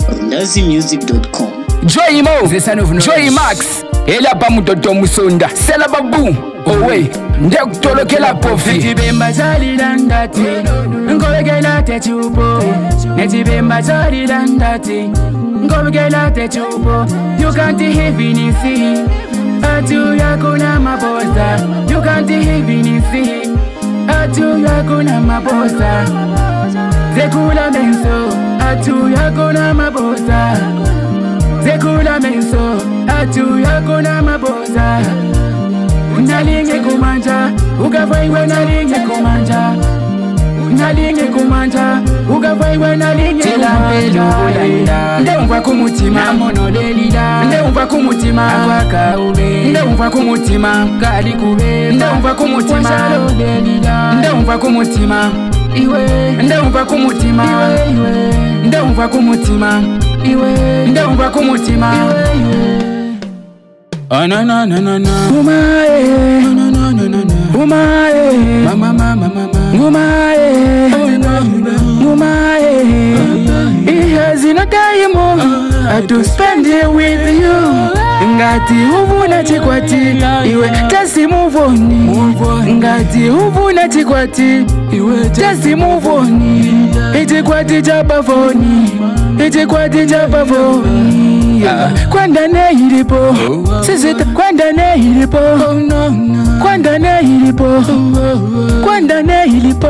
RundaziMusic.com. Joy Mo, Joy Max, elapa mutoto musonda, sela babu, owe, ndekutolokela pofi. Netibemba zali landati, ngobegela techupo. Netibemba zali landati, ngobegela techupo. You can't even see, atu yakuna mabosa. You can't even see, atu yakuna mabosa. Zekula menso, atu yakuna mabosa. Zekula menso, atu yakuna mabosa. Nalinge kumanja, ukafaiwe nalinge kumanja. Nalinge kumanja, ukafaiwe nalinge kumanja. Ndeumva kumutima, mono lelila. Ndeumva kumutima, akwaka ube. Ndeumva kumutima, kali kube. Ndeumva kumutima, shalo lelila. Ndeumva kumutima, iwe. Ndeumva kumutima, iwe. Ndeumva kumutima, iwe. Ndeumva kumutima, iwe. Oh na na na na na. Umae. No no no no no no. Umae. Mama mama mama. Umae. Umae. It has no time to spend it with you. Ngati uvuna chikwati iwe just move on. Ngati uvuna chikwati iwe just move on. Ichikwati jabavoni. Ichikwati jabavoni. Kwanda ne ilipo sisita kwanda ne ilipo kwanda ne ilipo kwanda ne ilipo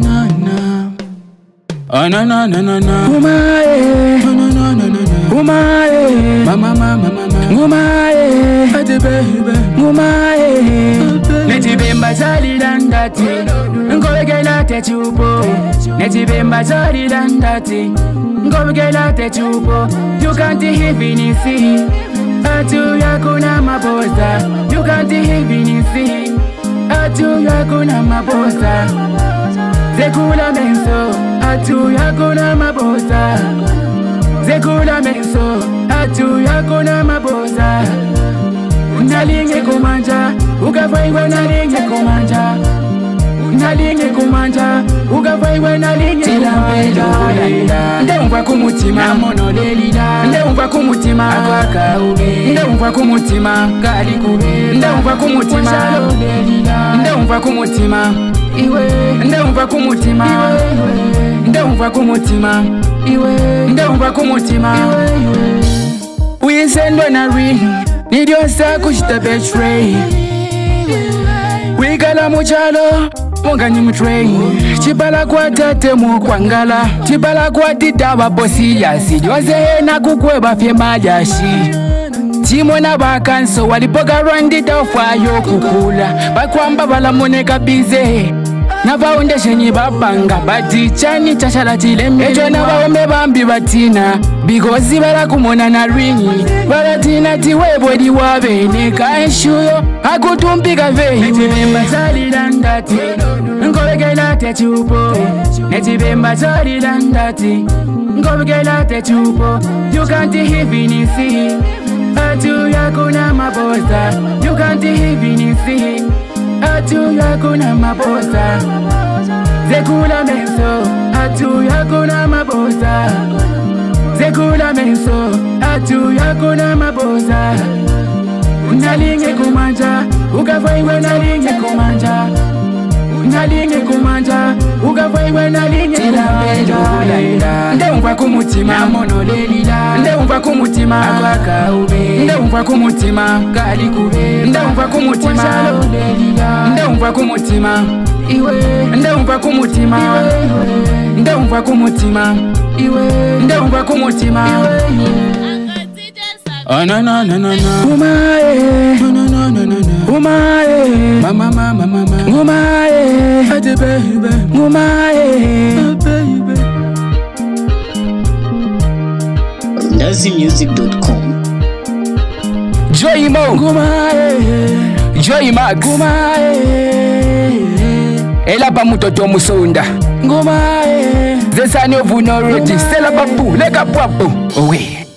oh na na na na na umae no no no no no umae mama mama mama umae ate baby umae netibemba zali landati ngobegela techupo netibemba zali landati ngobegela techupo. You can't even see, atu yakuna mabosa. You can't even see, atu yakuna mabosa. Zekula menso, atu yakuna mabosa. Zekula menso, atu yakuna mabosa. Nalinge kumanja, ukafaiwe nalinge kumanja. Nalinge kumanja, ukafaiwe nalinge kumanja. Ndeumva kumutima, mono lelila. Ndeumva kumutima, akwaka ube. Ndeumva kumutima, kali kube. Ndeumva kumutima, shalo lelila. Ndeumva kumutima, iwe. Ndeumva kumutima, iwe. Ndeumva kumutima, iwe. Ndeumva kumutima, iwe. Uyisendwa na ring, nidiosa kushita betray. Wigala muchalo, mungani mutrain. Chibala kwa tate mukwangala. Chibala kwa tita wabosi yasi. Jose na kukweba fye majashi. Chimona bakanso walipoga rondi tofa yo kukula. Bakwamba bala moneka bize. Na foundation yibabanga bati chani chashala chileme. Ejo na waome bambi batina because bala kumona na ringi. Balatina tiwebo diwabe neka enshuyo akutumpika veyi. Netibemba zali landati ngobegela techupo. Netibemba zali landati ngobegela techupo. You can't even see, atu yakuna mabosa. You can't even see, atu yakuna mabosa. Zekula menso, atu yakuna mabosa. Zekula menso, atu yakuna mabosa. Nalinge kumanja, ukafaiwe nalinge kumanja. Nalinge kumanja, ukafaiwe nalinge kumanja. Ndeumva kumutima, mono lelila. Ndeumva kumutima, akwaka ube. Ndeumva kumutima, kali kube. Ndeumva kumutima, shalo lelila. Ndeumva kumutima, iwe. Ndeumva kumutima, iwe. Ndeumva kumutima, iwe. Ndeumva kumutima, iwe. Oh na na na na na umae no no no no no no umae mama mama mama umae ate baby umae baby RundaziMusic.com. Joy Mo, Umae Joy Max, umae elapa mutoto musonda. umae Zesani ovuna already, sela babu, leka papu, owe.